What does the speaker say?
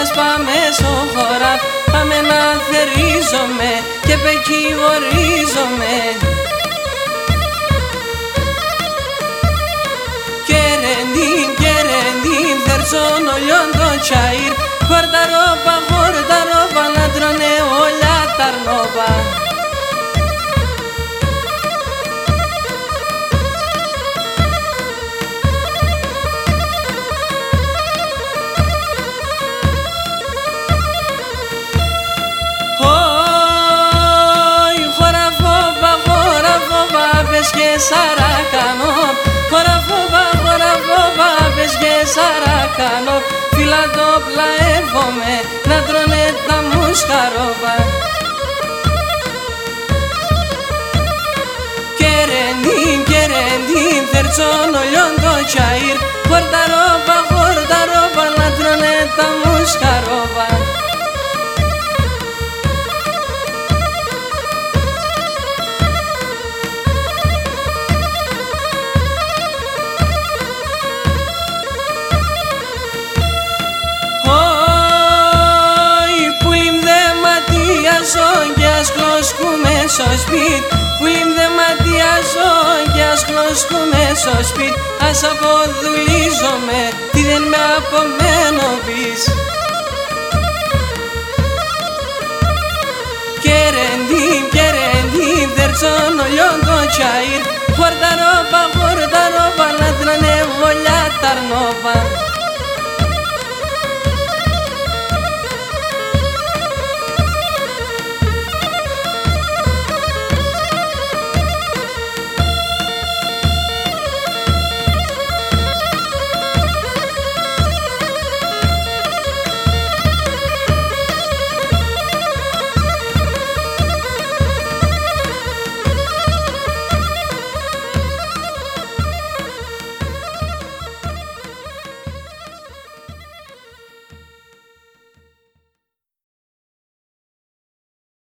Μιας πάμε στο χώρα, πάμε να θερίζομαι και πεκεί βορίζομαι. Κερεντίν, θερτσόν ολιόν το τσάιρ, χορταρόπα, να τρώνε όλα τα αρνόπα. Και σαρακανό, χωραφόβα, πες και σαρακανό. Φιλατόπλα εύχομαι να τρώνε τα μουσχαρόβα. Κερεντίν, θερτσόν ολιόν το τσάιρ, χορταρόπα, να τρώνε τα μουσχαρόβα. Και ας χλωσκούμε στο σπίτ, πουλίμ δε ματιάζω και ας χλωσκούμε στο σπίτ. Ας αποδουλίζομαι, τι δεν με απομένω πεις. Κερεντίν, θερτσόν ολιόν το τσάιρ, χορταρόπα, να τρώνε βολιά τα αρνόπα.